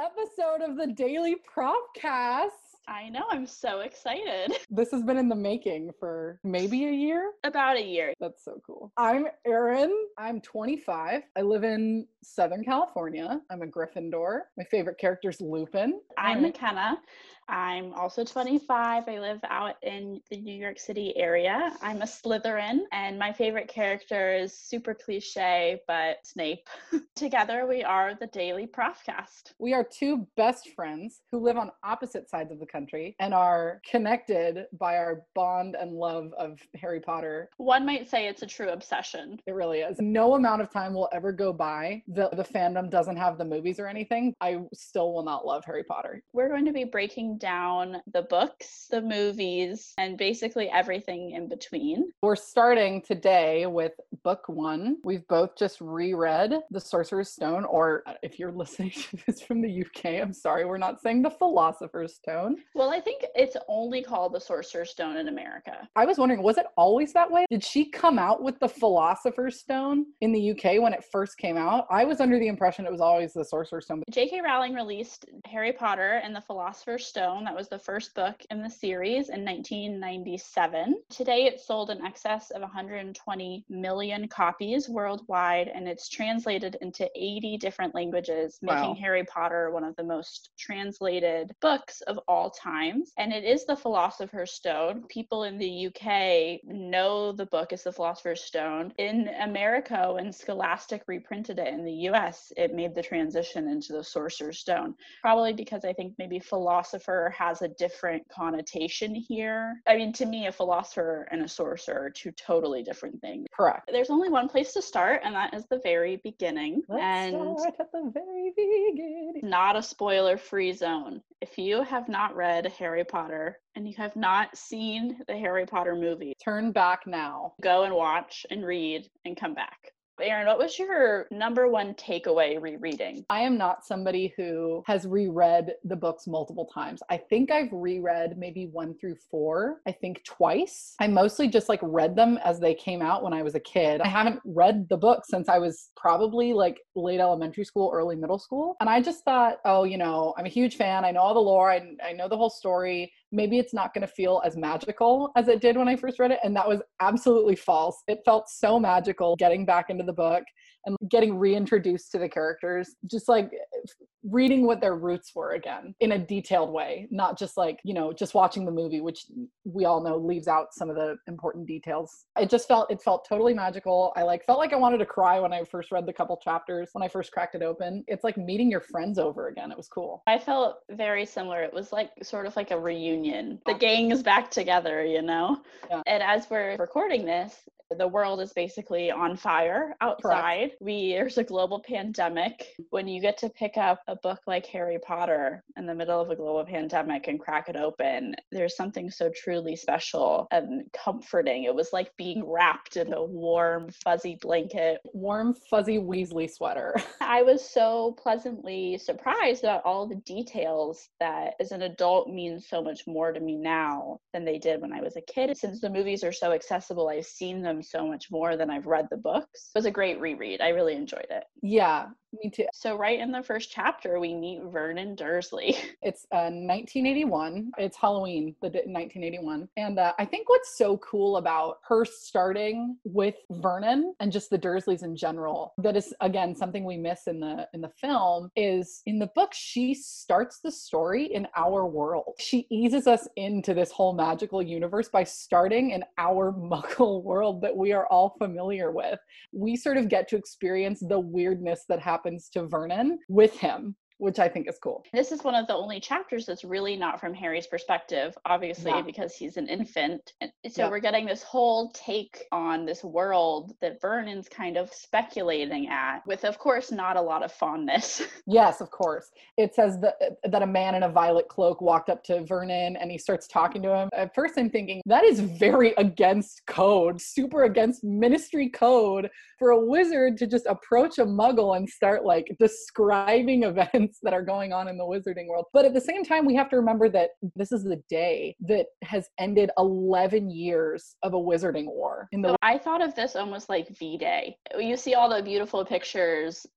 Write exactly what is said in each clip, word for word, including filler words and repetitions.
episode of the Daily Propcast. I know, I'm so excited. This has been in the making for maybe a year? About a year. That's so cool. I'm Erin. I'm twenty-five. I live in Southern California. I'm a Gryffindor. My favorite character is Lupin. I'm McKenna. I'm also twenty-five. I live out in the New York City area. I'm a Slytherin, and my favorite character is super cliche, but Snape. Together, we are the Daily Propcast. We are two best friends who live on opposite sides of the country and are connected by our bond and love of Harry Potter. One might say it's a true obsession. It really is. No amount of time will ever go by that the fandom doesn't have the movies or anything. I still will not love Harry Potter. We're going to be breaking down the books, the movies, and basically everything in between. We're starting today with book one. We've both just reread The Sorcerer's Stone, or if you're listening to this from the U K, I'm sorry, we're not saying The Philosopher's Stone. Well, I think it's only called The Sorcerer's Stone in America. I was wondering, was it always that way? Did she come out with The Philosopher's Stone in the U K when it first came out? I was under the impression it was always The Sorcerer's Stone. J K Rowling released Harry Potter and the Philosopher's Stone. That was the first book in the series in nineteen ninety-seven. Today, it sold in excess of one hundred twenty million copies worldwide, and it's translated into eighty different languages, making Wow. Harry Potter one of the most translated books of all times. And it is the Philosopher's Stone. People in the U K know the book is the Philosopher's Stone. In America, when Scholastic reprinted it in the U S, it made the transition into the Sorcerer's Stone. Probably because I think maybe philosopher has a different connotation here. I mean, to me, a philosopher and a sorcerer are two totally different things. Correct. There's only one place to start, and that is the very beginning. Let's and start at the very beginning. Not a spoiler-free zone. If you have not read Harry Potter and you have not seen the Harry Potter movie, Turn back now. go and watch and read and come back. Erin, what was your number one takeaway rereading? I am not somebody who has reread the books multiple times. I think I've reread maybe one through four, I think twice. I mostly just like read them as they came out when I was a kid. I haven't read the book since I was probably like late elementary school, early middle school. And I just thought, oh, you know, I'm a huge fan. I know all the lore. I, I know the whole story. Maybe it's not going to feel as magical as it did when I first read it. And that was absolutely false. It felt so magical getting back into the book and getting reintroduced to the characters, just like reading what their roots were again in a detailed way, not just like, you know, just watching the movie, which we all know leaves out some of the important details. It just felt, it felt totally magical. I like felt like I wanted to cry when I first read the couple chapters, when I first cracked it open. It's like meeting your friends over again. It was cool. I felt very similar. It was like sort of like a reunion. The gang is back together, you know? Yeah. And as we're recording this, the world is basically on fire outside. Correct. We there's a global pandemic. When you get to pick up a book like Harry Potter in the middle of a global pandemic and crack it open, there's something so truly special and comforting. It was like being wrapped in a warm, fuzzy blanket. Warm, fuzzy Weasley sweater. I was so pleasantly surprised about all the details that as an adult mean so much more to me now than they did when I was a kid. Since the movies are so accessible, I've seen them so much more than I've read the books. It was a great reread. I really enjoyed it. Yeah, me too. So right in the first chapter, we meet Vernon Dursley. It's uh, nineteen eighty-one. It's Halloween, the d- nineteen eighty-one. And uh, I think what's so cool about her starting with Vernon and just the Dursleys in general, that is, again, something we miss in the in the film, is in the book, she starts the story in our world. She eases us into this whole magical universe by starting in our muggle world that we are all familiar with. We sort of get to experience the weirdness that happens to Vernon with him, which I think is cool. This is one of the only chapters that's really not from Harry's perspective, obviously, yeah. because he's an infant. And so yeah. we're getting this whole take on this world that Vernon's kind of speculating at, with, of course, not a lot of fondness. Yes, of course. It says that, that a man in a violet cloak walked up to Vernon and he starts talking to him. At first I'm thinking, that is very against code, super against ministry code for a wizard to just approach a muggle and start like describing events that are going on in the wizarding world. But at the same time, we have to remember that this is the day that has ended eleven years of a wizarding war. In the so I thought of this almost like V-Day. You see all the beautiful pictures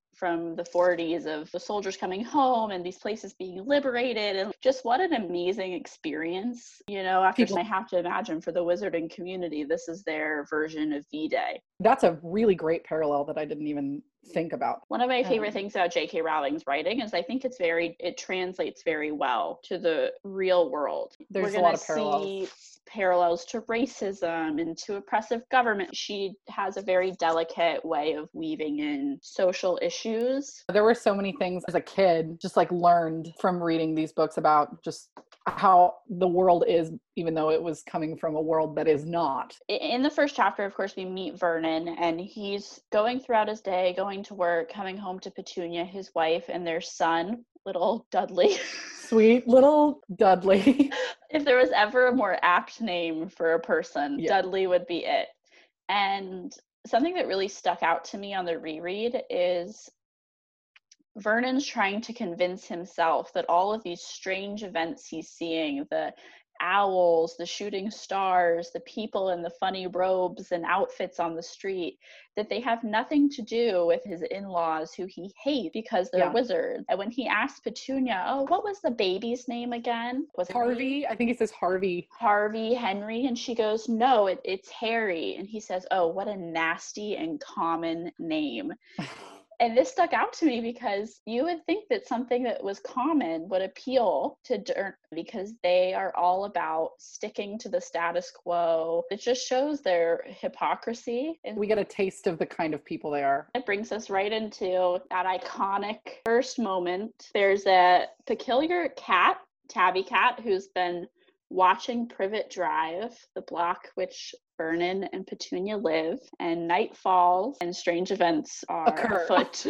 from the forties of the soldiers coming home and these places being liberated, and just what an amazing experience. You know, after People- I have to imagine for the wizarding community, this is their version of V-Day. That's a really great parallel that I didn't even think about. One of my favorite Um, things about J K. Rowling's writing is I think it's very, it translates very well to the real world. There's We're a lot gonna of parallels. see parallels to racism and to oppressive government. She has a very delicate way of weaving in social issues. There were so many things as a kid, just like learned from reading these books about just how the world is, even though it was coming from a world that is not. In the first chapter, of course, we meet Vernon, and he's going throughout his day, going to work, coming home to Petunia, his wife, and their son, little Dudley. Sweet little Dudley. If there was ever a more apt name for a person, Yeah. Dudley would be it. And something that really stuck out to me on the reread is Vernon's trying to convince himself that all of these strange events he's seeing, the owls, the shooting stars, the people in the funny robes and outfits on the street, that they have nothing to do with his in-laws who he hates because they're Yeah. wizards. And when he asked Petunia, oh, what was the baby's name again? Was it Harvey, I think he says Harvey. Harvey, Henry? And she goes, no, it, it's Harry. And he says, oh, what a nasty and common name. And this stuck out to me because you would think that something that was common would appeal to Durn because they are all about sticking to the status quo. It just shows their hypocrisy. And We get a taste of the kind of people they are. it brings us right into that iconic first moment. There's a peculiar cat, Tabby Cat, who's been watching Privet Drive, the block which Vernon and Petunia live, and night falls and strange events are Occur. afoot.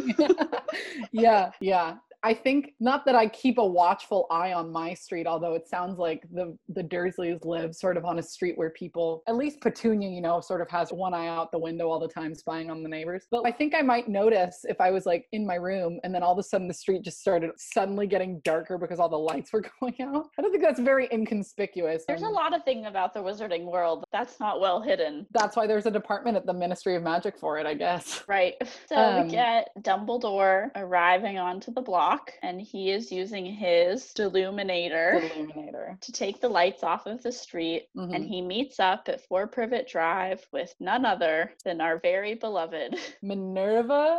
yeah, yeah. I think not that I keep a watchful eye on my street, although it sounds like the the Dursleys live sort of on a street where people, at least Petunia, you know, sort of has one eye out the window all the time spying on the neighbors. But I think I might notice if I was like in my room and then all of a sudden the street just started suddenly getting darker because all the lights were going out. I don't think that's very inconspicuous. There's a Um, lot of things about the wizarding world that's not well hidden. That's why there's a department at the Ministry of Magic for it, I guess. Right. So Um, we get Dumbledore arriving onto the block, and he is using his Deluminator Illuminator. to take the lights off of the street. Mhm. And he meets up at Four Privet Drive with none other than our very beloved Minerva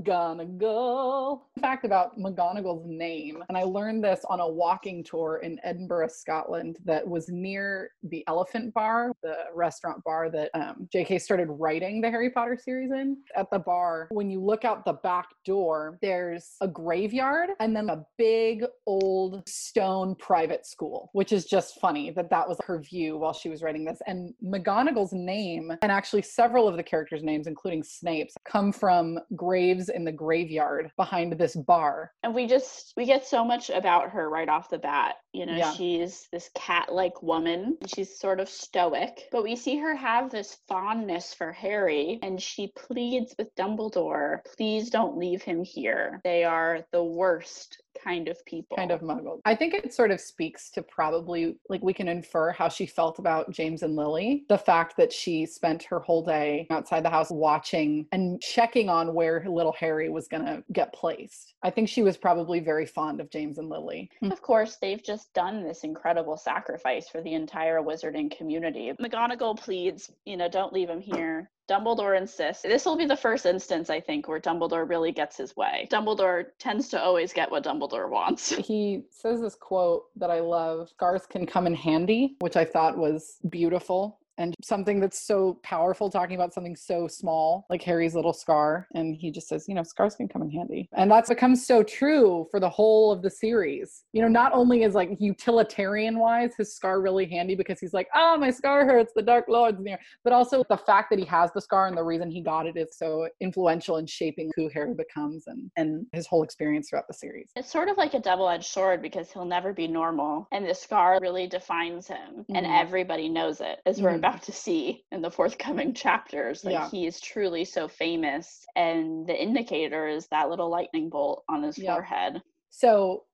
McGonagall. Fact about McGonagall's name, and I learned this on a walking tour in Edinburgh, Scotland, that was near the Elephant Bar, the restaurant bar that um, J K started writing the Harry Potter series in. At the bar, when you look out the back door, there's a graveyard and then a big old stone private school, which is just funny that that was her view while she was writing this. And McGonagall's name, and actually several of the characters' names, including Snape's, come from graves in the graveyard behind this bar. And we just we get so much about her right off the bat. You know, Yeah. she's this cat-like woman. She's sort of stoic, but we see her have this fondness for Harry, and she pleads with Dumbledore, please don't leave him here. They are the worst kind of people. Kind of muggled. I think it sort of speaks to probably, like, we can infer how she felt about James and Lily. The fact that she spent her whole day outside the house watching and checking on where little Harry was going to get placed. I think she was probably very fond of James and Lily. Of course, they've just done this incredible sacrifice for the entire wizarding community. McGonagall pleads, you know, don't leave him here. Dumbledore insists. This will be the first instance, I think, where Dumbledore really gets his way. Dumbledore tends to always get what Dumbledore wants. He says this quote that I love, scars can come in handy, which I thought was beautiful. And something that's so powerful, talking about something so small, like Harry's little scar. And he just says, you know, scars can come in handy. And that's become so true for the whole of the series. You know, not only is like utilitarian wise, his scar really handy because he's like, oh, my scar hurts, the Dark Lord's near. But also the fact that he has the scar and the reason he got it is so influential in shaping who Harry becomes and, and his whole experience throughout the series. It's sort of like a double-edged sword because he'll never be normal. And the scar really defines him. Mm-hmm. And everybody knows it, as we're mm-hmm. about to see in the forthcoming chapters. Like yeah. he is truly so famous, and the indicator is that little lightning bolt on his yeah. forehead. So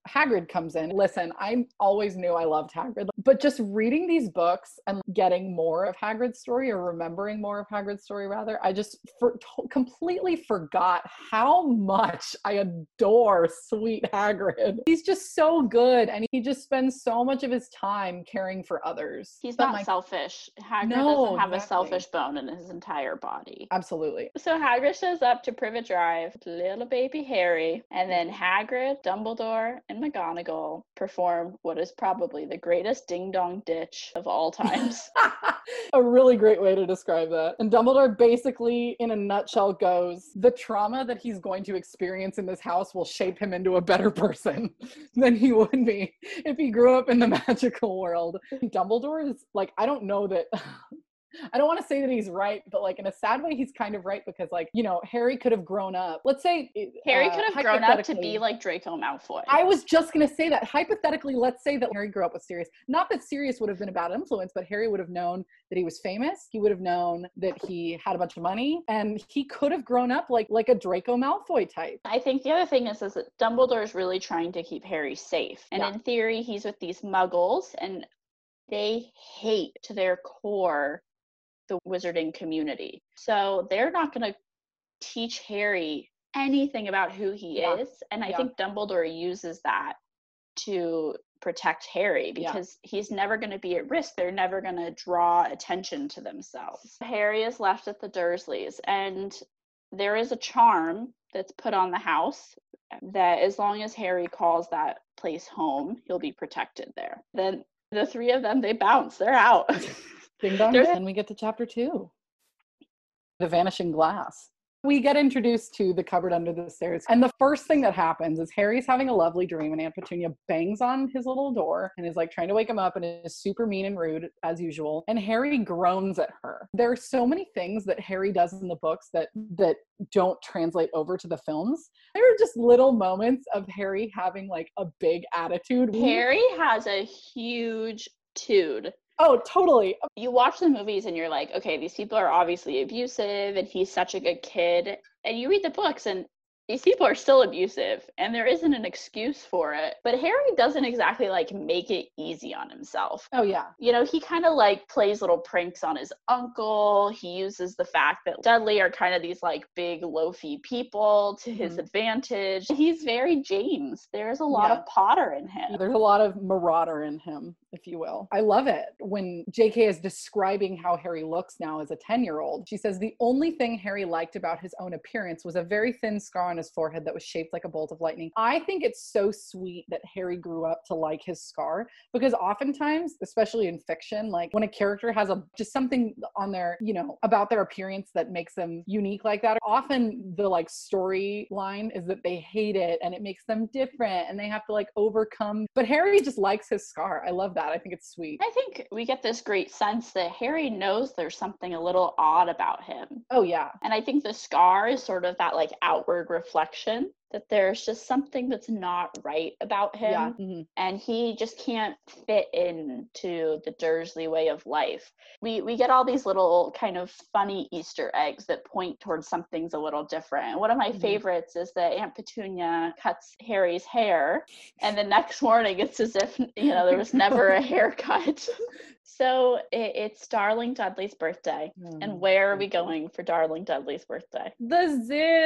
Hagrid comes in. Listen, I always knew I loved Hagrid, but just reading these books and getting more of Hagrid's story, or remembering more of Hagrid's story rather, I just for, to- completely forgot how much I adore sweet Hagrid. He's just so good, and he just spends so much of his time caring for others. He's But not my- selfish. Hagrid No, doesn't have exactly. a selfish bone in his entire body. Absolutely. So Hagrid shows up to Privet Drive with little baby Harry, and then Hagrid, Dumbledore, and McGonagall perform what is probably the greatest ding-dong ditch of all times. A really great way to describe that. And Dumbledore basically, in a nutshell, goes, the trauma that he's going to experience in this house will shape him into a better person than he would be if he grew up in the magical world. Dumbledore is like, I don't know that... I don't want to say that he's right, but like in a sad way, he's kind of right, because like, you know, Harry could have grown up. Let's say Harry uh, could have grown up to be like Draco Malfoy. I was just going to say that. Hypothetically, let's say that Harry grew up with Sirius. Not that Sirius would have been a bad influence, but Harry would have known that he was famous. He would have known that he had a bunch of money, and he could have grown up like like a Draco Malfoy type. I think the other thing is, is that Dumbledore is really trying to keep Harry safe. And Yeah. in theory, he's with these muggles, and they hate to their core the wizarding community. So they're not going to teach Harry anything about who he Yeah. is. And I Yeah. think Dumbledore uses that to protect Harry, Yeah. because he's never going to be at risk. They're never going to draw attention to themselves. Harry is left at the Dursleys, and there is a charm that's put on the house that as long as Harry calls that place home, he'll be protected there. Then the three of them, they bounce. They're out. Ding dong. There's- Then we get to chapter two. The Vanishing Glass. We get introduced to the cupboard under the stairs. And the first thing that happens is Harry's having a lovely dream, and Aunt Petunia bangs on his little door and is like trying to wake him up, and is super mean and rude as usual. And Harry groans at her. There are so many things that Harry does in the books that that don't translate over to the films. There are just little moments of Harry having like a big attitude. Harry has a huge tude. Oh, totally. You watch the movies and you're like, okay, these people are obviously abusive and he's such a good kid. And you read the books and these people are still abusive and there isn't an excuse for it. But Harry doesn't exactly like make it easy on himself. Oh, yeah. You know, he kind of like plays little pranks on his uncle. He uses the fact that Dudley are kind of these like big loafy people to his Mhm. advantage. He's very James. There's a lot Yeah. of Potter in him. There's a lot of marauder in him, if you will. I love it when J K is describing how Harry looks now as a ten-year-old. She says the only thing Harry liked about his own appearance was a very thin scar on his forehead that was shaped like a bolt of lightning. I think it's so sweet that Harry grew up to like his scar, because oftentimes, especially in fiction, like when a character has a just something on their, you know, about their appearance that makes them unique like that, often the like storyline is that they hate it and it makes them different and they have to like overcome. But Harry just likes his scar. I love that. I think it's sweet. I think we get this great sense that Harry knows there's something a little odd about him. Oh, yeah. And I think the scar is sort of that like outward reflection that there's just something that's not right about him. Yeah. Mhm. And he just can't fit into the Dursley way of life. We we get all these little kind of funny Easter eggs that point towards something's a little different. And one of my Mhm. favorites is that Aunt Petunia cuts Harry's hair, and the next morning it's as if, you know, there was never a haircut. So it, it's Darling Dudley's birthday. And where are we going for Darling Dudley's birthday? The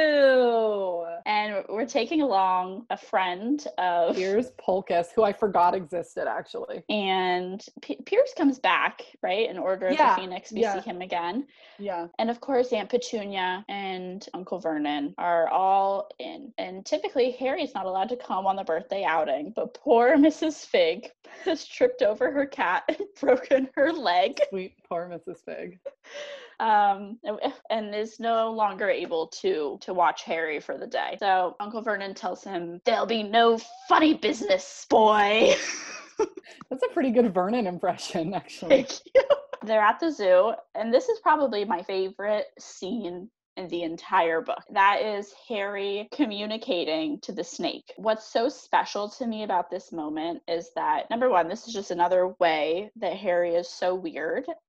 zoo. And we're taking along a friend of Piers Polkus, who I forgot existed actually. and P- Pierce comes back, right, in Order of Yeah, the Phoenix. We yeah. see him again. Yeah. And of course, Aunt Petunia and Uncle Vernon are all in. And typically, Harry's not allowed to come on the birthday outing, but poor Missus Fig has tripped over her cat and broken her leg. Sweet poor Missus Fig. Um, and is no longer able to to watch Harry for the day. So Uncle Vernon tells him, "There'll be no funny business, boy." That's a pretty good Vernon impression, actually. Thank you. They're at the zoo, and this is probably my favorite scene in the entire book. That is Harry communicating to the snake. What's so special to me about this moment is that, number one, this is just another way that Harry is so weird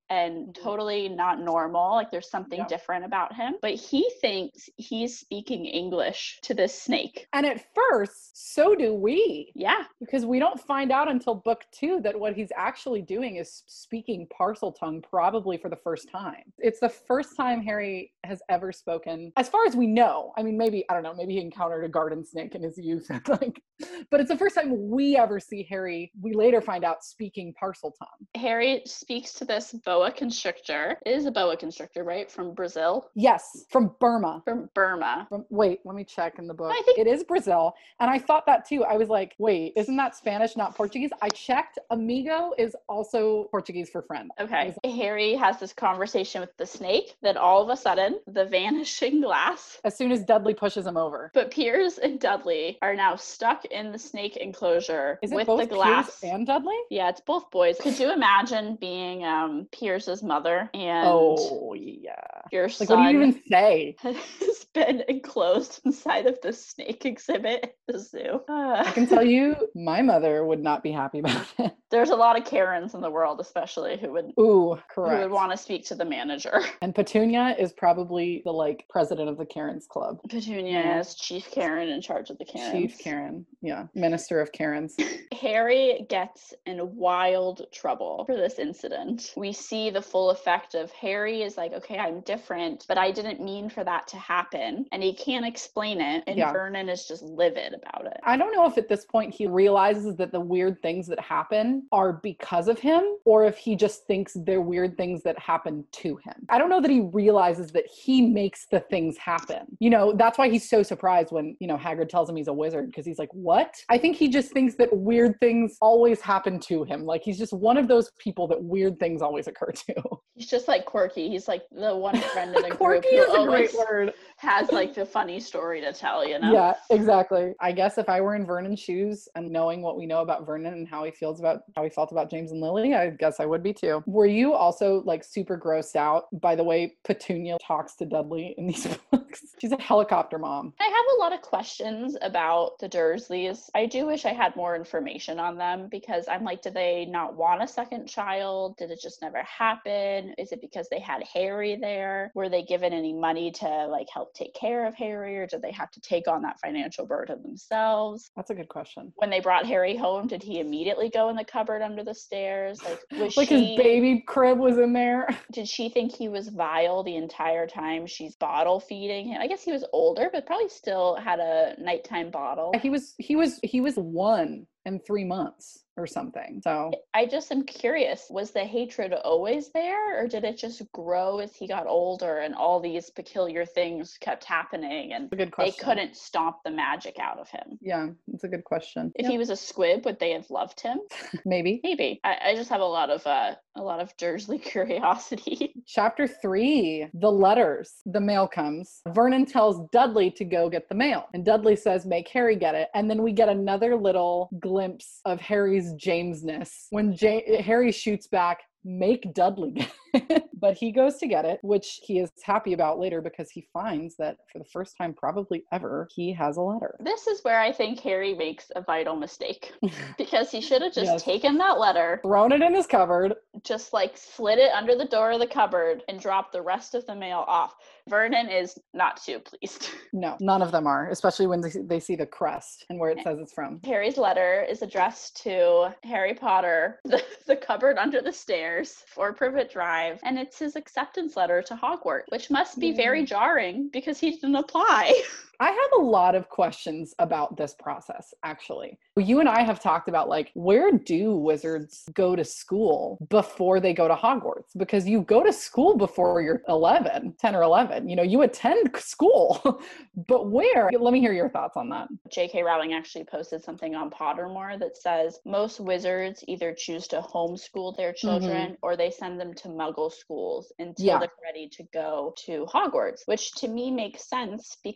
and totally not normal. Like there's something Yeah. different about him. But he thinks he's speaking English to this snake. And at first, so do we. Yeah. Because we don't find out until book two that what he's actually doing is speaking Parseltongue, probably for the first time. It's the first time Harry has ever spoken, as far as we know. I mean, maybe, I don't know, maybe he encountered a garden snake in his youth. like, but it's the first time we ever see Harry, we later find out, speaking Parseltongue. Harry speaks to this boa constrictor. It is a boa constrictor, right? From Brazil? Yes, from Burma. From Burma. From, wait, let me check in the book. I think it is Brazil. And I thought that too. I was like, wait, isn't that Spanish, not Portuguese? I checked. Amigo is also Portuguese for friend. Okay. Like, Harry has this conversation with the snake that all of a sudden, the vanishing glass. As soon as Dudley pushes him over. But Piers and Dudley are now stuck in the snake enclosure is it with both the glass. Piers and Dudley? Yeah, it's both boys. Could you imagine being um Piers's mother and oh yeah your like son what do you even say has been enclosed inside of the snake exhibit at the zoo? Uh, I can tell you my mother would not be happy about it. There's a lot of Karens in the world, especially who would ooh correct who would want to speak to the manager. And Petunia is probably the like president of the Karens Club. Petunia yeah. is Chief Karen in charge of the Karens. Chief Karen, yeah, Minister of Karens. Harry gets in wild trouble for this incident. We see the full effect of Harry is like, okay, I'm different, but I didn't mean for that to happen. And he can't explain it. And yeah. Vernon is just livid about it. I don't know if at this point he realizes that the weird things that happen are because of him, or if he just thinks they're weird things that happen to him. I don't know that he realizes that he makes the things happen. You know, that's why he's so surprised when, you know, Hagrid tells him he's a wizard, because he's like, what? I think he just thinks that weird things always happen to him. Like he's just one of those people that weird things always occur to. He's just like quirky. He's like the one friend in the group quirky who is a always great word. has like the funny story to tell, you know? Yeah, exactly. I guess if I were in Vernon's shoes and knowing what we know about Vernon and how he feels about how he felt about James and Lily, I guess I would be too. Were you also like super grossed out by the way Petunia talks to Dudley in these books? She's a helicopter mom. I have a lot of questions about the Dursleys. I do wish I had more information on them, because I'm like, did they not want a second child? Did it just never happen? Is it because they had Harry there? Were they given any money to like help take care of Harry, or did they have to take on that financial burden themselves? That's a good question. When they brought Harry home, did he immediately go in the cupboard under the stairs? Like, was like she, his baby crib was in there? Did she think he was vile the entire time she's bottle feeding him? I guess he was older, but probably still had a nighttime bottle. He was he was he was one in three months or something. So I just am curious, was the hatred always there, or did it just grow as he got older and all these peculiar things kept happening and a good question. They couldn't stomp the magic out of him? Yeah, it's a good question. If yep. he was a squib, would they have loved him? Maybe. Maybe. I, I just have a lot of uh a lot of Dursley curiosity. Chapter three, the letters. The mail comes. Vernon tells Dudley to go get the mail. And Dudley says, make Harry get it. And then we get another little glimpse of Harry's Jamesness when ja- Harry shoots back, make Dudley get it. But he goes to get it, which he is happy about later because he finds that for the first time probably ever, he has a letter. This is where I think Harry makes a vital mistake, because he should have just yes. taken that letter, thrown it in his cupboard, just like slid it under the door of the cupboard and dropped the rest of the mail off. Vernon is not too pleased. No, none of them are, especially when they, they see the crest and where it says it's from. Harry's letter is addressed to Harry Potter, the, the cupboard under the stairs, for Privet Drive, and it's his acceptance letter to Hogwarts, which must be very jarring because he didn't apply. I have a lot of questions about this process, actually. You and I have talked about, like, where do wizards go to school before they go to Hogwarts? Because you go to school before you're eleven, ten or eleven. You know, you attend school, but where? Let me hear your thoughts on that. J K Rowling actually posted something on Pottermore that says most wizards either choose to homeschool their children mm-hmm. or they send them to Muggle schools until yeah. they're ready to go to Hogwarts, which to me makes sense because there's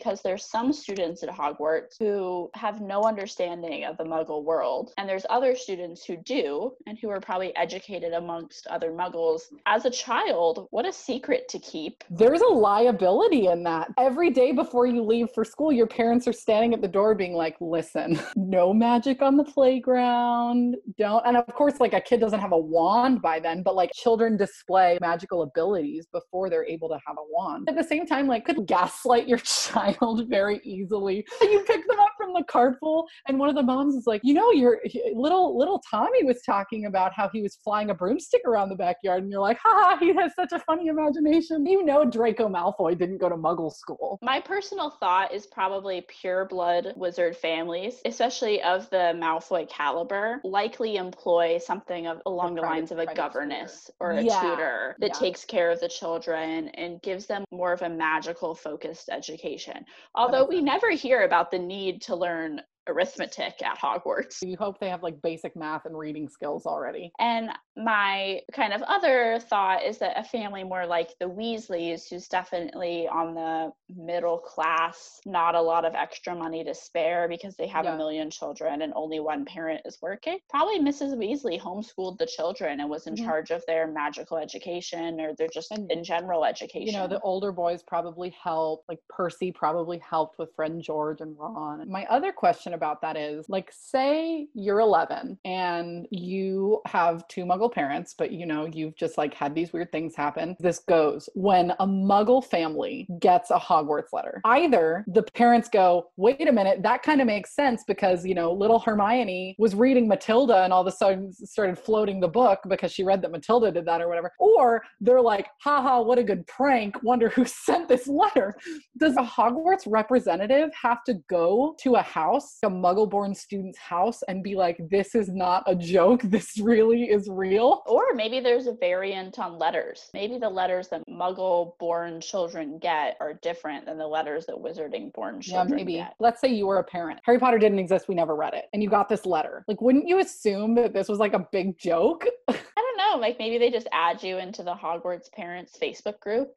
some students at Hogwarts who have no understanding of the Muggle world, and there's other students who do, and who are probably educated amongst other Muggles. As a child, what a secret to keep. There's a liability in that. Every day before you leave for school, your parents are standing at the door being like, listen, no magic on the playground, don't. And of course, like a kid doesn't have a wand by then, but like children display magical abilities before they're able to have a wand. At the same time, like could gaslight your child very easily. You pick them up from the carpool and one of the moms is like, you know, your little, little Tommy was talking about how he was flying a broomstick around the backyard. And you're like, haha, he has such a funny imagination. You know, Draco Malfoy didn't go to Muggle school. My personal thought is probably pure blood wizard families, especially of the Malfoy caliber, likely employ something of along the, the lines of a governess tutor. or a yeah. tutor that yeah. takes care of the children and gives them more of a magical focused education. Although we never hear about the need to learn arithmetic at Hogwarts. You hope they have like basic math and reading skills already. And my kind of other thought is that a family more like the Weasleys, who's definitely on the middle class, not a lot of extra money to spare because they have yeah. a million children and only one parent is working. Probably Missus Weasley homeschooled the children and was in mm-hmm. charge of their magical education or their just and, in general education. You know, the older boys probably helped, like Percy probably helped with Friend George and Ron. My other question about that is, like, say you're eleven and you have two Muggle parents, but you know, you've just like had these weird things happen. This goes when a Muggle family gets a Hogwarts letter. Either the parents go, wait a minute, that kind of makes sense because, you know, little Hermione was reading Matilda and all of a sudden started floating the book because she read that Matilda did that or whatever. Or they're like, haha, what a good prank. Wonder who sent this letter. Does a Hogwarts representative have to go to a house, a Muggle-born student's house, and be like, this is not a joke, this really is real? Or maybe there's a variant on letters. Maybe the letters that Muggle-born children get are different than the letters that Wizarding-born children yeah, maybe. get. Let's say you were a parent. Harry Potter didn't exist, we never read it, and you got this letter. Like, wouldn't you assume that this was like a big joke? I don't know, like maybe they just add you into the Hogwarts parents Facebook group.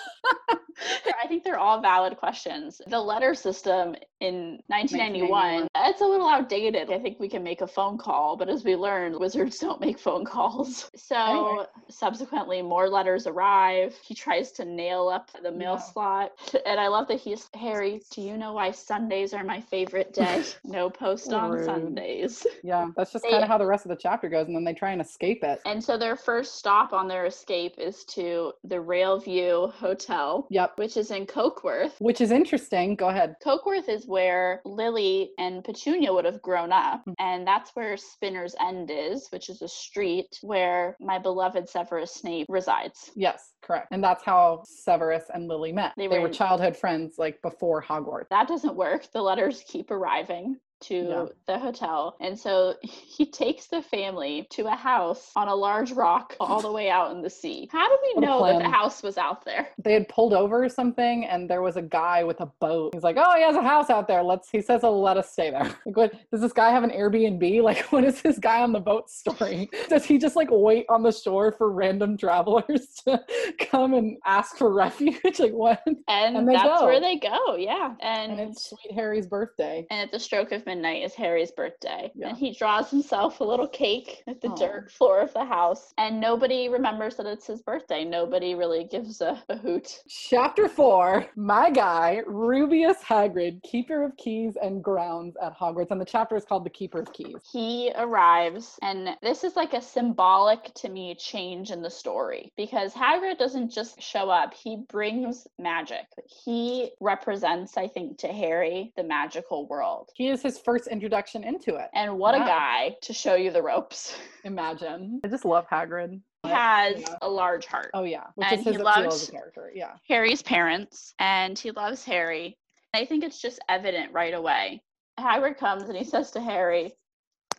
I think they're all valid questions. The letter system in nineteen ninety-one, it's a little outdated. I think we can make a phone call, but as we learned, wizards don't make phone calls. So anyway. Subsequently, more letters arrive. He tries to nail up the mail yeah. slot. And I love that he's, Harry, do you know why Sundays are my favorite day? No post on Rude. Sundays. Yeah, that's just kind of how the rest of the chapter goes, and then they try and escape it. And so their first stop on their escape is to the Railview Hotel. Yep. Which is in Cokeworth. Which is interesting. Go ahead. Cokeworth is where Lily and Petunia would have grown up. Mm-hmm. And that's where Spinner's End is, which is a street where my beloved Severus Snape resides. Yes, correct. And that's how Severus and Lily met. They were, they were childhood friends, like before Hogwarts. That doesn't work. The letters keep arriving to yeah. the hotel. And so he takes the family to a house on a large rock all the way out in the sea. How do we what know that the house was out there? They had pulled over or something and there was a guy with a boat. He's like, oh, he has a house out there. Let's, he says he'll let us stay there. Like, what, does this guy have an Airbnb? Like, what is this guy on the boat story? Does he just like wait on the shore for random travelers to come and ask for refuge? Like what? And, and that's go. where they go. Yeah. And, and it's sweet Harry's birthday. And at the stroke of midnight is Harry's birthday. Yeah. And he draws himself a little cake at the Aww. dirt floor of the house. And nobody remembers that it's his birthday. Nobody really gives a, a hoot. Chapter four, my guy, Rubius Hagrid, Keeper of Keys and Grounds at Hogwarts. And the chapter is called The Keeper of Keys. He arrives, and this is like a symbolic, to me, change in the story. Because Hagrid doesn't just show up, he brings magic. He represents, I think, to Harry, the magical world. He is his first introduction into it. And what wow. a guy to show you the ropes. Imagine. I just love Hagrid. He has yeah. a large heart. Oh yeah, which and is his he appeal loves as a character. Yeah. Harry's parents, and he loves Harry. I think it's just evident right away. Hagrid comes and he says to Harry,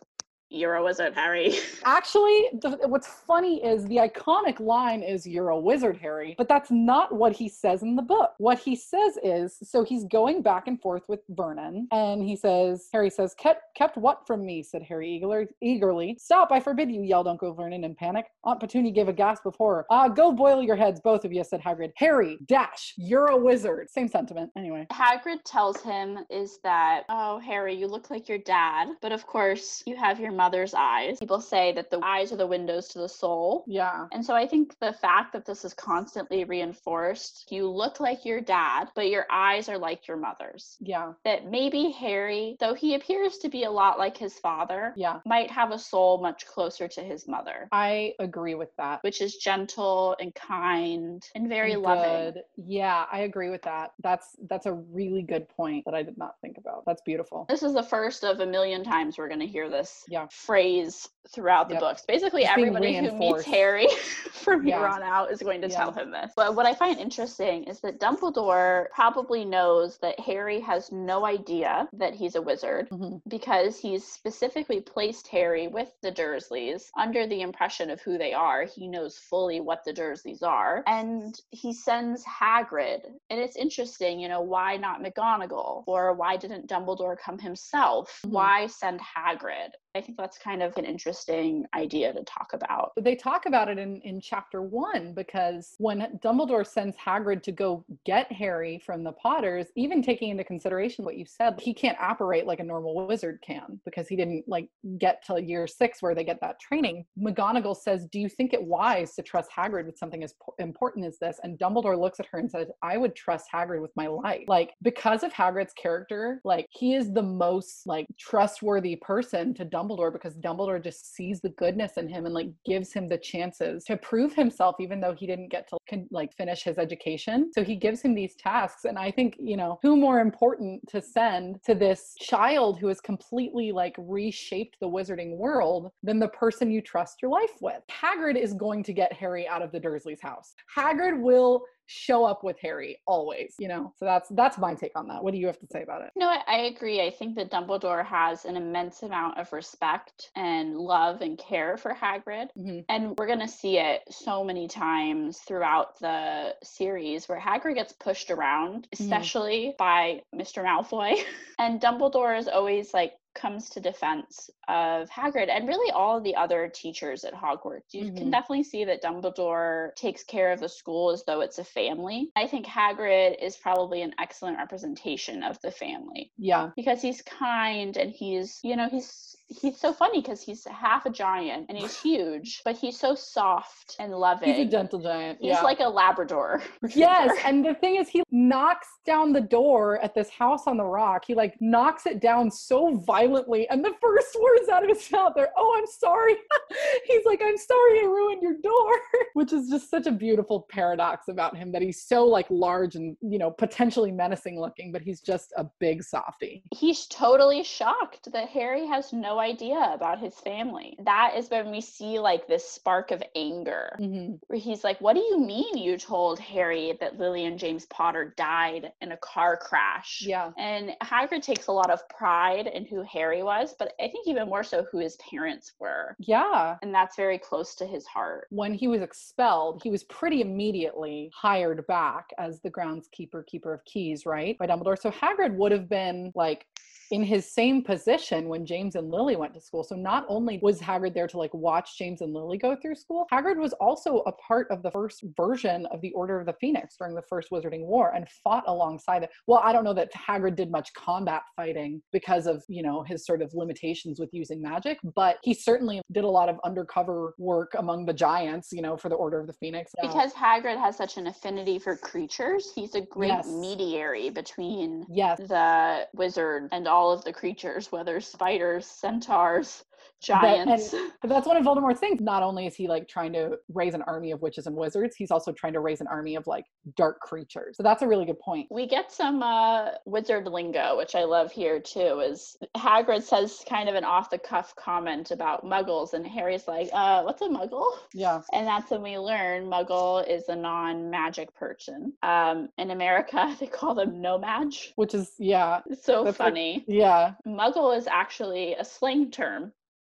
"You're a wizard, Harry." Actually, the, what's funny is the iconic line is, "You're a wizard, Harry," but that's not what he says in the book. What he says is, so he's going back and forth with Vernon, and he says, Harry says, kept, kept what from me, said Harry eagerly, eagerly. Stop, I forbid you, yelled Uncle Vernon in panic. Aunt Petunia gave a gasp of horror. Ah, go boil your heads, both of you, said Hagrid. Harry, dash, you're a wizard. Same sentiment, anyway. Hagrid tells him is that, oh, Harry, you look like your dad, but of course you have your mother's eyes. People say that the eyes are the windows to the soul. Yeah. And so I think the fact that this is constantly reinforced, you look like your dad, but your eyes are like your mother's. Yeah. That maybe Harry, though he appears to be a lot like his father, yeah, might have a soul much closer to his mother. I agree with that. Which is gentle and kind and very and loving. Good. Yeah, I agree with that. That's that's a really good point that I did not think about. That's beautiful. This is the first of a million times we're going to hear this yeah. phrase throughout the yep. books. Basically, Just everybody who meets Harry from yeah. here on out is going to yeah. tell him this. But what I find interesting is that Dumbledore probably knows that Harry has no idea that he's a wizard mm-hmm. because he's specifically placed Harry with the Dursleys under the impression of who they are. He knows fully what the Dursleys are. And he sends Hagrid. And it's interesting, you know, why not McGonagall? Or why didn't Dumbledore come himself? Mm-hmm. Why send Hagrid? I think that's kind of an interesting idea to talk about. They talk about it in, in chapter one, because when Dumbledore sends Hagrid to go get Harry from the Potters, even taking into consideration what you said, he can't operate like a normal wizard can because he didn't like get to year six where they get that training. McGonagall says, do you think it wise to trust Hagrid with something as important as this? And Dumbledore looks at her and says, I would trust Hagrid with my life. Like, because of Hagrid's character, like he is the most like trustworthy person to Dumbledore. Dumbledore because Dumbledore just sees the goodness in him and like gives him the chances to prove himself, even though he didn't get to like finish his education. So he gives him these tasks. And I think, you know, who more important to send to this child who has completely like reshaped the wizarding world than the person you trust your life with? Hagrid is going to get Harry out of the Dursleys' house. Hagrid will show up with Harry always, you know? So that's that's my take on that. What do you have to say about it? No, I, I agree. I think that Dumbledore has an immense amount of respect and love and care for Hagrid. Mm-hmm. And we're going to see it so many times throughout the series where Hagrid gets pushed around, especially mm-hmm. by Mister Malfoy. And Dumbledore is always like, comes to defense of Hagrid and really all of the other teachers at Hogwarts. You mm-hmm. can definitely see that Dumbledore takes care of the school as though it's a family. I think Hagrid is probably an excellent representation of the family. Yeah. Because he's kind and he's, you know, he's he's so funny because he's half a giant and he's huge, but he's so soft and loving. He's a gentle giant. He's yeah. like a Labrador. Yes, and the thing is he knocks down the door at this house on the rock. He like knocks it down so violently, and the first words out of his mouth are, "Oh, I'm sorry." He's like, "I'm sorry I ruined your door," which is just such a beautiful paradox about him, that he's so like large and, you know, potentially menacing looking, but he's just a big softie. He's totally shocked that Harry has no idea about his family. That is when we see like this spark of anger, mm-hmm. where he's like, what do you mean you told Harry that Lily and James Potter died in a car crash? Yeah. And Hagrid takes a lot of pride in who Harry was, but I think even more so who his parents were. Yeah. And that's very close to his heart. When he was expelled, he was pretty immediately hired back as the groundskeeper, keeper of keys, right? By Dumbledore. So Hagrid would have been like in his same position when James and Lily went to school. So not only was Hagrid there to like watch James and Lily go through school, Hagrid was also a part of the first version of the Order of the Phoenix during the First Wizarding War and fought alongside it. Well, I don't know that Hagrid did much combat fighting because of, you know, his sort of limitations with using magic, but he certainly did a lot of undercover work among the giants, you know, for the Order of the Phoenix. Yeah. Because Hagrid has such an affinity for creatures, he's a great yes. mediary between yes. the wizard and all all of the creatures, whether spiders, centaurs, giants. That, and that's one of Voldemort's things. Not only is he like trying to raise an army of witches and wizards, he's also trying to raise an army of like dark creatures. So that's a really good point. We get some uh, wizard lingo, which I love here too, is Hagrid says kind of an off-the-cuff comment about muggles, and Harry's like, uh, what's a muggle? Yeah. And that's when we learn muggle is a non-magic person. Um, in America, they call them no-maj. Which is, yeah. It's so funny. Like, yeah. Muggle is actually a slang term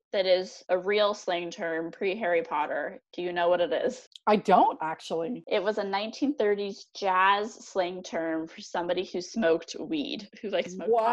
that is a real slang term pre-Harry Potter. Do you know what it is? I don't actually. It was a nineteen thirties jazz slang term for somebody who smoked weed, who like smoked pot.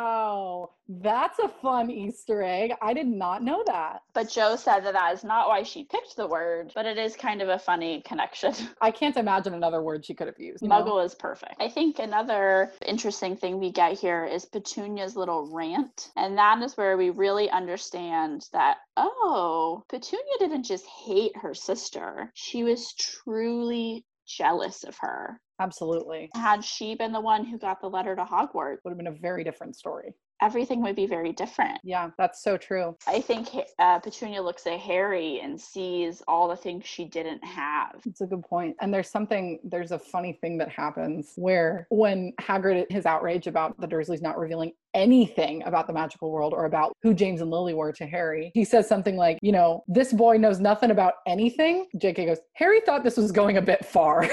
Wow. That's a fun Easter egg. I did not know that. But Jo said that that is not why she picked the word, but it is kind of a funny connection. I can't imagine another word she could have used. you Muggle know? is perfect. I think another interesting thing we get here is Petunia's little rant. And that is where we really understand that, oh, Petunia didn't just hate her sister. She was truly jealous of her. Absolutely. Had she been the one who got the letter to Hogwarts, Would have been a very different story. everything would be very different. Yeah, that's so true. I think uh, Petunia looks at Harry and sees all the things she didn't have. It's a good point. And there's something, there's a funny thing that happens where when Hagrid, his outrage about the Dursleys not revealing anything about the magical world or about who James and Lily were to Harry, he says something like, you know, this boy knows nothing about anything. J K goes, Harry thought this was going a bit far.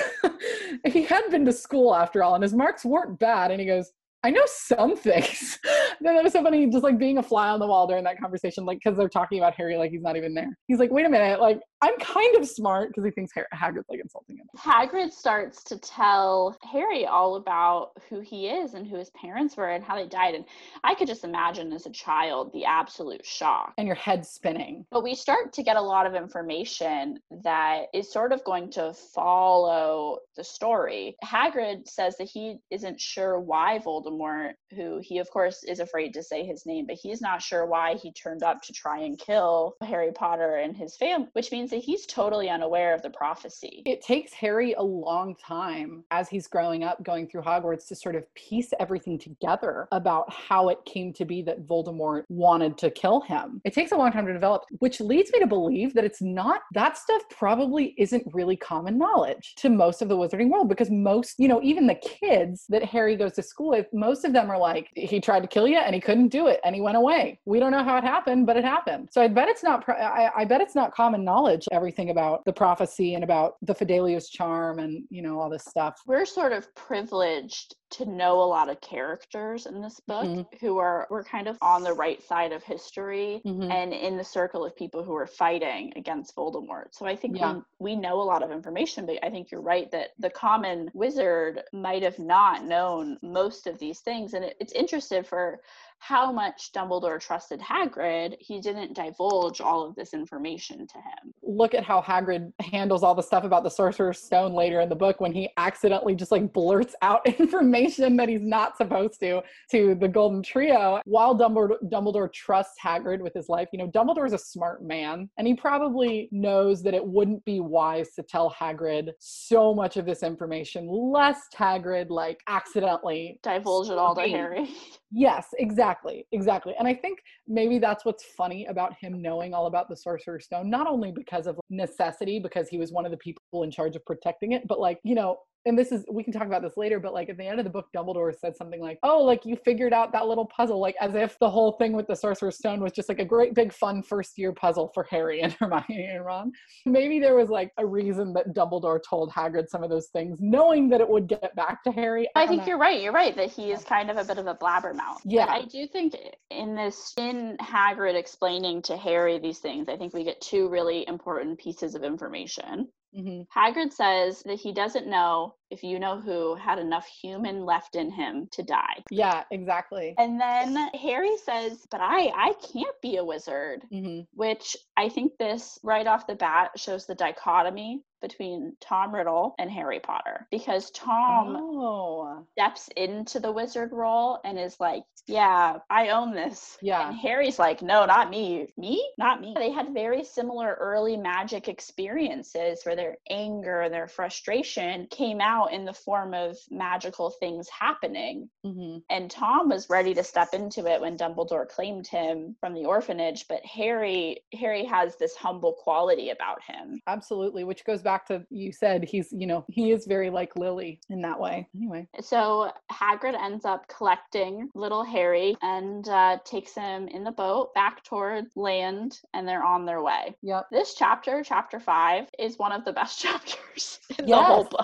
He had been to school after all, and his marks weren't bad. And he goes, I know some things. Then that was so funny, just like being a fly on the wall during that conversation, like, because they're talking about Harry like he's not even there. He's like, wait a minute, like, I'm kind of smart, because he thinks Harry, Hagrid's like insulting him. Hagrid starts to tell Harry all about who he is and who his parents were and how they died. And I could just imagine as a child the absolute shock. And your head spinning. But we start to get a lot of information that is sort of going to follow the story. Hagrid says that he isn't sure why Voldemort, who he of course is afraid to say his name, but he's not sure why he turned up to try and kill Harry Potter and his family, which means that he's totally unaware of the prophecy. It takes Harry a long time as he's growing up, going through Hogwarts, to sort of piece everything together about how it came to be that Voldemort wanted to kill him. It takes a long time to develop, which leads me to believe that it's not, that stuff probably isn't really common knowledge to most of the wizarding world, because most, you know, even the kids that Harry goes to school with, most of them are like, he tried to kill you and he couldn't do it and he went away. We don't know how it happened, but it happened. So I bet it's not, I, I bet it's not common knowledge, everything about the prophecy and about the Fidelius charm and, you know, all this stuff. We're sort of privileged to know a lot of characters in this book mm-hmm. who are, we're kind of on the right side of history mm-hmm. and in the circle of people who are fighting against Voldemort. So I think yeah. we, we know a lot of information, but I think you're right that the common wizard might have not known most of these things. And it, it's interesting for how much Dumbledore trusted Hagrid. He didn't divulge all of this information to him. Look at how Hagrid handles all the stuff about the Sorcerer's Stone later in the book when he accidentally just like blurts out information that he's not supposed to, to the Golden Trio. While Dumbledore, Dumbledore trusts Hagrid with his life, you know, Dumbledore's a smart man, and he probably knows that it wouldn't be wise to tell Hagrid so much of this information, lest Hagrid like accidentally divulge it all to Harry. Yes, exactly, exactly. And I think maybe that's what's funny about him knowing all about the Sorcerer's Stone, not only because of necessity, because he was one of the people in charge of protecting it, but like, you know, and this is, we can talk about this later, but like at the end of the book, Dumbledore said something like, oh, like you figured out that little puzzle, like as if the whole thing with the Sorcerer's Stone was just like a great big fun first year puzzle for Harry and Hermione and Ron. Maybe there was like a reason that Dumbledore told Hagrid some of those things, knowing that it would get back to Harry. I, I think know. You're right. You're right that he is kind of a bit of a blabbermouth. Yeah. But I do think in this, in Hagrid explaining to Harry these things, I think we get two really important pieces of information. Mm-hmm. Hagrid says that he doesn't know if you know who had enough human left in him to die. Yeah, exactly. And then Harry says, but I, I can't be a wizard, mm-hmm. which I think this right off the bat shows the dichotomy between Tom Riddle and Harry Potter, because Tom oh. steps into the wizard role and is like, yeah, I own this. Yeah. And Harry's like, no, not me. Me? Not me. They had very similar early magic experiences where their anger and their frustration came out in the form of magical things happening. Mm-hmm. And Tom was ready to step into it when Dumbledore claimed him from the orphanage, but Harry, Harry has this humble quality about him. Absolutely, which goes back to, you said he's, you know, he is very like Lily in that way. Anyway. So Hagrid ends up collecting little Harry and uh, takes him in the boat back toward land, and they're on their way. Yep. This chapter, chapter five, is one of the best chapters in yes. the whole book.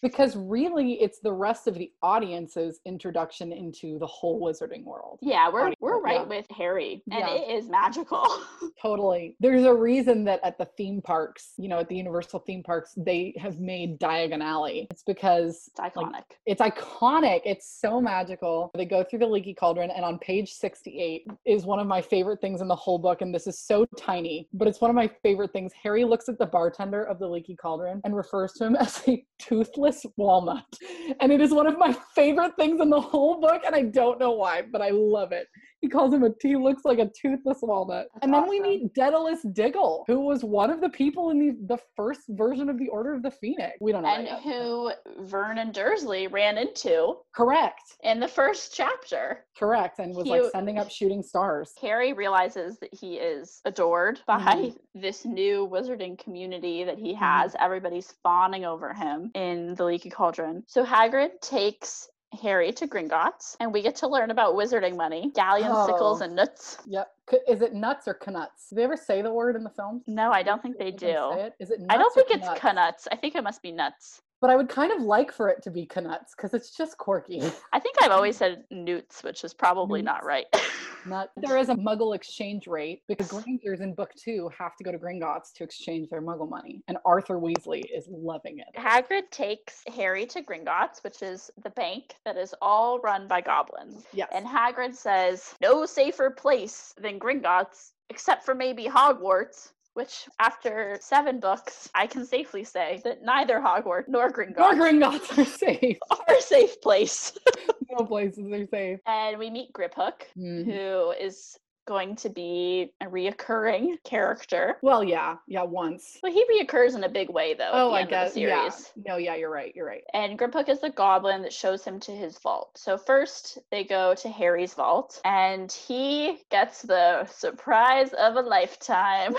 Because really, it's the rest of the audience's introduction into the whole wizarding world. Yeah, we're we're right yeah. with Harry, and Yeah. it is magical. Totally. There's a reason that at the theme parks, you know, at the Universal theme parks, they have made Diagon Alley. It's because It's iconic. Like, it's iconic. It's so magical. They go through the Leaky Cauldron, and on page sixty-eight is one of my favorite things in the whole book. And this is so tiny, but it's one of my favorite things. Harry looks at the bartender of the Leaky Cauldron and refers to him as a toothless walnut. And it is one of my favorite things in the whole book. And I don't know why, but I love it. He calls him a, he looks like a toothless walnut. That's and then awesome. we meet Daedalus Diggle, who was one of the people in the, the first version of the Order of the Phoenix. We don't know And that yet. who Vernon Dursley ran into. Correct. In the first chapter. Correct. And was He, like sending up shooting stars. Harry realizes that he is adored by mm-hmm. this new wizarding community that he has. Mm-hmm. Everybody's fawning over him in the Leaky Cauldron. So Hagrid takes Harry to Gringotts, and we get to learn about wizarding money, galleons, oh. sickles, and nuts. Yep. Is it nuts or knuts? Do they ever say the word in the films? No, I don't think they do. Say it? Is it nuts I don't think or it's knuts? knuts. I think it must be nuts. But I would kind of like for it to be knuts because it's just quirky. I think I've always said newts, which is probably Newts. Not right. Not, there is a Muggle exchange rate because Grangers in book two have to go to Gringotts to exchange their Muggle money, and Arthur Weasley is loving it. Hagrid takes Harry to Gringotts, which is the bank that is all run by goblins. Yes. And Hagrid says, no safer place than Gringotts, except for maybe Hogwarts. Which, after seven books, I can safely say that neither Hogwarts nor Gringotts, nor Gringotts are safe. Are a safe place. No places are safe. And we meet Griphook, mm-hmm. who is going to be a reoccurring character. Well, yeah, yeah, once. Well, he reoccurs in a big way, though. Oh, at the I end guess. Of the series. Yeah. No, yeah, you're right. You're right. And Griphook is the goblin that shows him to his vault. So first, they go to Harry's vault, and he gets the surprise of a lifetime.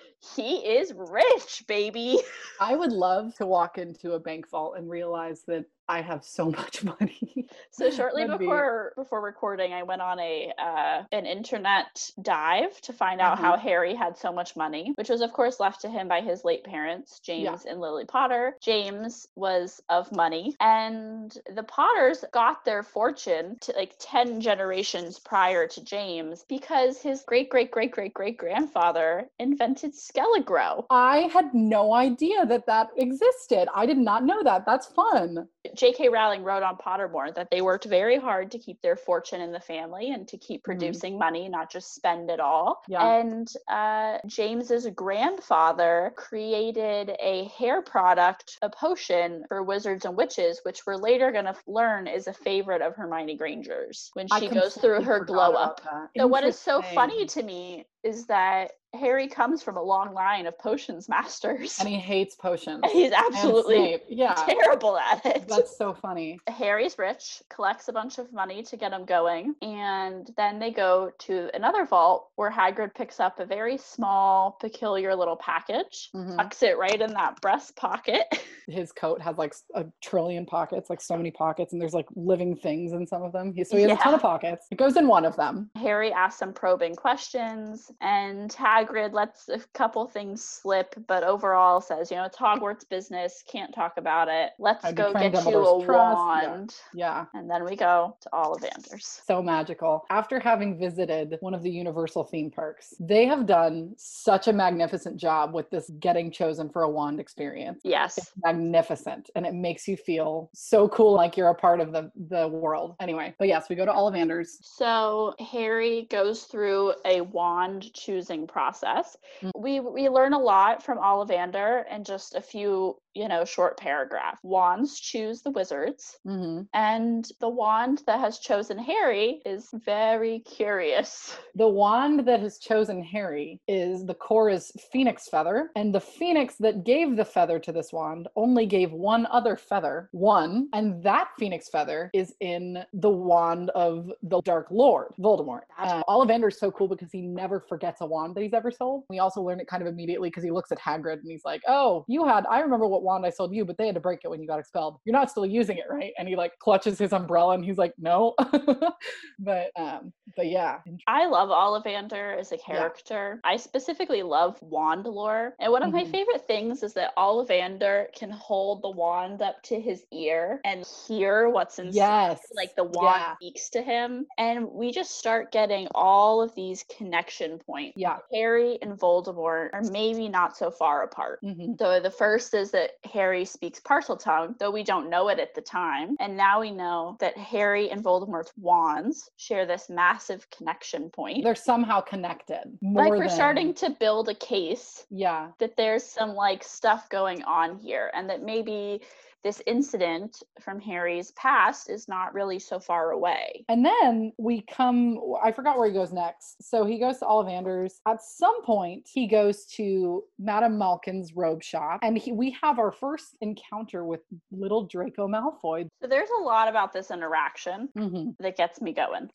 He is rich, baby. I would love to walk into a bank vault and realize that I have so much money. So shortly before be... before recording, I went on a uh, an internet dive to find out mm-hmm. how Harry had so much money, which was of course left to him by his late parents, James yeah. and Lily Potter. James was of money, and the Potters got their fortune to like ten generations prior to James because his great great great great great grandfather invented Skele-Gro. I had no idea that that existed. I did not know that. That's fun. J K Rowling wrote on Pottermore that they worked very hard to keep their fortune in the family and to keep producing mm-hmm. money, not just spend it all. Yeah. And uh, James's grandfather created a hair product, a potion for wizards and witches, which we're later going to learn is a favorite of Hermione Granger's when she goes through her glow up. So what is so funny to me is that Harry comes from a long line of potions masters. And he hates potions. And he's absolutely yeah. terrible at it. That's so funny. Harry's rich, collects a bunch of money to get him going, and then they go to another vault where Hagrid picks up a very small, peculiar little package, mm-hmm. tucks it right in that breast pocket. His coat has like a trillion pockets, like so many pockets, and there's like living things in some of them. He, so he has yeah. a ton of pockets. It goes in one of them. Harry asks some probing questions, and Hagrid lets a couple things slip, but overall says, you know, it's Hogwarts business, can't talk about it. Let's I'd go get you a trust. wand. Yeah. yeah. And then we go to Ollivanders. So magical. After having visited one of the Universal theme parks, they have done such a magnificent job with this getting chosen for a wand experience. Yes. It's magnificent, and it makes you feel so cool, like you're a part of the, the world. Anyway, but yes, we go to Ollivanders. So Harry goes through a wand choosing process. Mm-hmm. We we learn a lot from Ollivander in just a few, you know, short paragraph. Wands choose the wizards, mm-hmm. and the wand that has chosen Harry is very curious. The wand that has chosen Harry is, the core is Phoenix Feather, and the Phoenix that gave the feather to this wand only gave one other feather, one, and that Phoenix Feather is in the wand of the Dark Lord, Voldemort. Uh, Ollivander's so cool because he never forgets a wand that he's ever sold. We also learn it kind of immediately because he looks at Hagrid and he's like, oh, you had, I remember what what wand I sold you, but they had to break it when you got expelled. You're not still using it, right? And he like clutches his umbrella and he's like, no. but um, but yeah. I love Ollivander as a character. Yeah. I specifically love wand lore. And one of mm-hmm. my favorite things is that Ollivander can hold the wand up to his ear and hear what's inside. Yes. Like the wand yeah. speaks to him. And we just start getting all of these connection points. Yeah. Harry and Voldemort are maybe not so far apart. Mm-hmm. So the first is that Harry speaks Parseltongue, though we don't know it at the time. And now we know that Harry and Voldemort's wands share this massive connection point. They're somehow connected. More like we're than... starting to build a case. Yeah. That there's some like stuff going on here, and that maybe this incident from Harry's past is not really so far away. And then we come, I forgot where he goes next. So he goes to Ollivander's. At some point, he goes to Madame Malkin's robe shop, and he, we have our first encounter with little Draco Malfoy. So there's a lot about this interaction mm-hmm. that gets me going.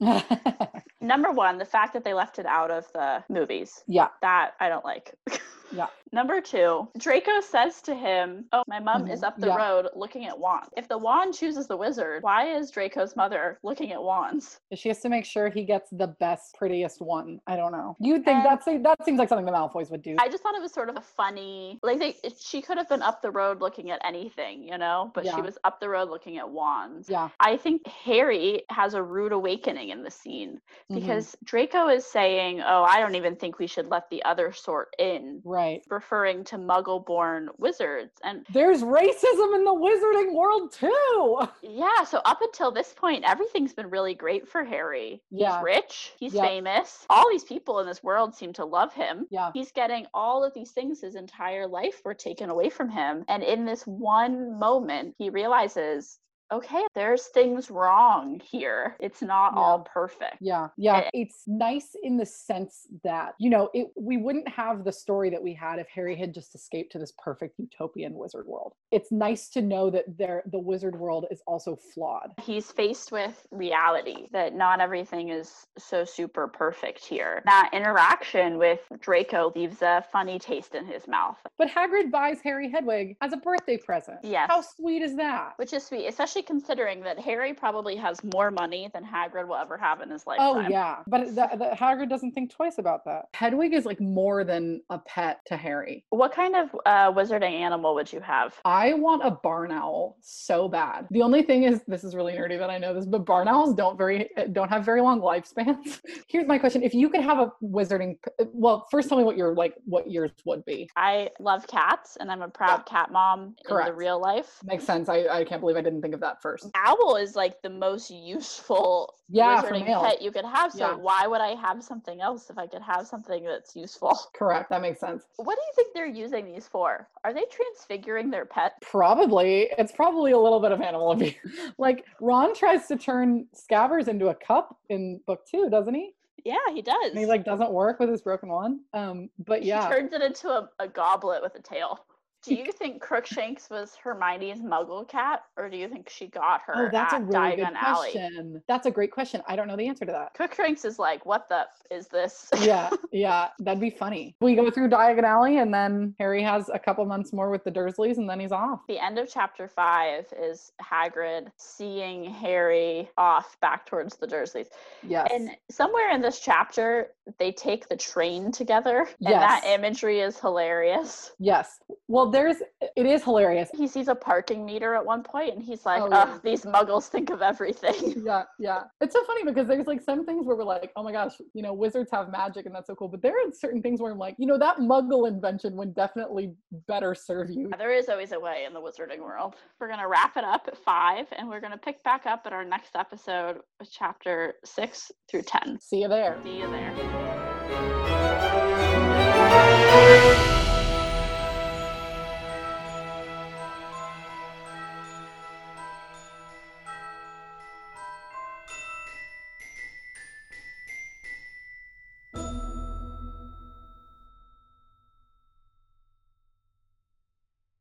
Number one, the fact that they left it out of the movies. Yeah. That I don't like. Yeah. Number two, Draco says to him, oh, my mom mm-hmm. is up the yeah. road looking at wands. If the wand chooses the wizard, why is Draco's mother looking at wands? She has to make sure he gets the best, prettiest one. I don't know. You'd think that's, that seems like something the Malfoys would do. I just thought it was sort of a funny, like they, she could have been up the road looking at anything, you know, but yeah. she was up the road looking at wands. Yeah. I think Harry has a rude awakening in the scene because mm-hmm. Draco is saying, oh, I don't even think we should let the other sort in. Right. Referring to Muggle-born wizards. And there's racism in the wizarding world too. Yeah, so up until this point, everything's been really great for Harry. Yeah. He's rich, he's yep. famous. All these people in this world seem to love him. Yeah. He's getting all of these things his entire life were taken away from him. And in this one moment, he realizes, okay, there's things wrong here. It's not yeah. all perfect. Yeah. Yeah. And it's nice in the sense that, you know, it we wouldn't have the story that we had if Harry had just escaped to this perfect utopian wizard world. It's nice to know that there the wizard world is also flawed. He's faced with reality, that not everything is so super perfect here. That interaction with Draco leaves a funny taste in his mouth. But Hagrid buys Harry Hedwig as a birthday present. Yes. How sweet is that? Which is sweet, especially considering that Harry probably has more money than Hagrid will ever have in his lifetime. Oh yeah, but the, the Hagrid doesn't think twice about that. Hedwig is like more than a pet to Harry. What kind of uh, wizarding animal would you have? I want a barn owl so bad. The only thing is, this is really nerdy that I know this, but barn owls don't very don't have very long lifespans. Here's my question: if you could have a wizarding, well, first tell me what your like what yours would be. I love cats, and I'm a proud cat mom Correct. In the real life. Makes sense. I, I can't believe I didn't think of that first. Owl is like the most useful yeah, wizarding pet you could have. So yeah. why would I have something else if I could have something that's useful? Correct. That makes sense. What do you think they're using these for? Are they transfiguring their pet? Probably. It's probably a little bit of animal abuse. Like Ron tries to turn Scabbers into a cup in book two, doesn't he? Yeah, he does. And he like doesn't work with his broken one. Um, but yeah. He turns it into a, a goblet with a tail. Do you think Crookshanks was Hermione's Muggle cat, or do you think she got her oh, that's at a really Diagon good Alley? question. That's a great question. I don't know the answer to that. Crookshanks is like, what the f- is this? yeah, yeah, that'd be funny. We go through Diagon Alley, and then Harry has a couple months more with the Dursleys, and then he's off. The end of chapter five is Hagrid seeing Harry off back towards the Dursleys. Yes. And somewhere in this chapter, they take the train together, and yes. that imagery is hilarious. Yes. Well, there's, it is hilarious. He sees a parking meter at one point, and he's like, oh, yeah. oh these muggles think of everything. Yeah, yeah. It's so funny because there's like some things where we're like, oh my gosh, you know, wizards have magic and that's so cool. But there are certain things where I'm like, you know, that muggle invention would definitely better serve you. There is always a way in the wizarding world. We're going to wrap it up at five, and we're going to pick back up at our next episode with chapter six through ten. See you there. See you there.